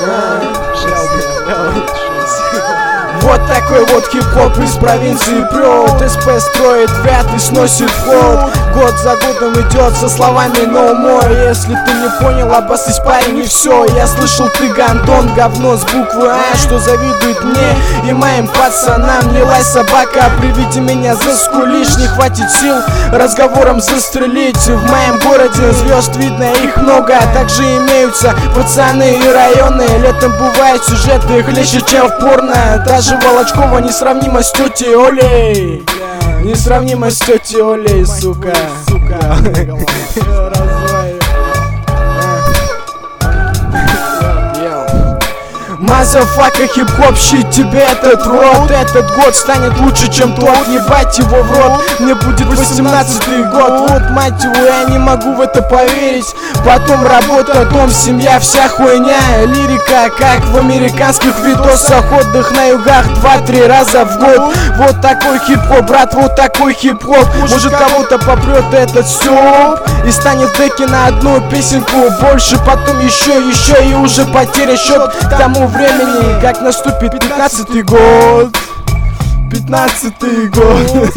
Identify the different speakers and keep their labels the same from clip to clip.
Speaker 1: Вот такой вот хип-хоп из провинции прет. СП строит вряд и сносит флот. Год за годом идет со словами no more. Если ты не понял, обоссись, парень, и все. Я слышал, ты гандон, говно с буквы А, что завидует мне и моим пацанам. Не лай, собака, при виде меня заскулишь. Не хватит сил разговором застрелить. В моем городе звезд видно, их много. А также имеются пацаны и районы. Летом бывают сюжеты хлеще, чем в порно. Даже Волочкова несравнима с тетей Олей. Несравнима с тетей Олей, сука. Мазафака, хип-хоп, щит тебе этот рот. Этот год станет лучше, чем тот. Ебать его в рот, мне будет 18-й год. Вот мать его, я не могу в это поверить. Потом работа, дом, семья, вся хуйня. Лирика, как в американских видосах. Отдых на югах 2-3 раза в год. Вот такой хип-хоп, брат, вот такой хип-хоп. Может кого-то попрет этот стёб и станет деки на одну песенку больше. Потом еще и уже потеря счет к тому времени, как наступит 15-й год. 15-й год.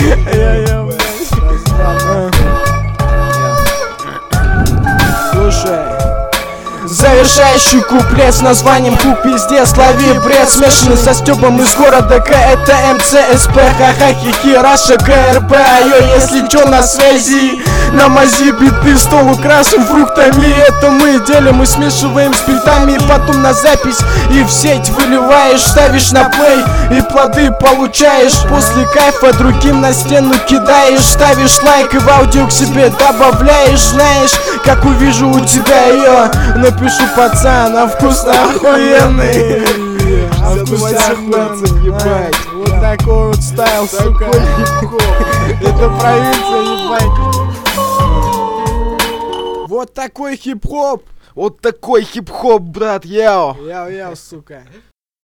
Speaker 1: Слушай, завершающий куплет с названием «Хук пиздец, лови бред», смешанный со стёбом из города К. Это МЦ, СП, ха-ха, хихи, Раша, КРП, айо, если чё, на связи. На мази биты, стол украшен фруктами. Это мы делим и смешиваем с битами. Потом на запись и в сеть выливаешь. Ставишь на плей и плоды получаешь. После кайфа другим на стену кидаешь. Ставишь лайк и в аудио к себе добавляешь. Знаешь, как увижу у тебя ее, напишу: пацан, а вкусно охуенный. А вкусно охуенный, ебать. Вот такой вот стайл, сука. Это провинция, ебать. Вот такой хип-хоп.
Speaker 2: Вот такой хип-хоп, брат, яо.
Speaker 1: Яу-яу, сука.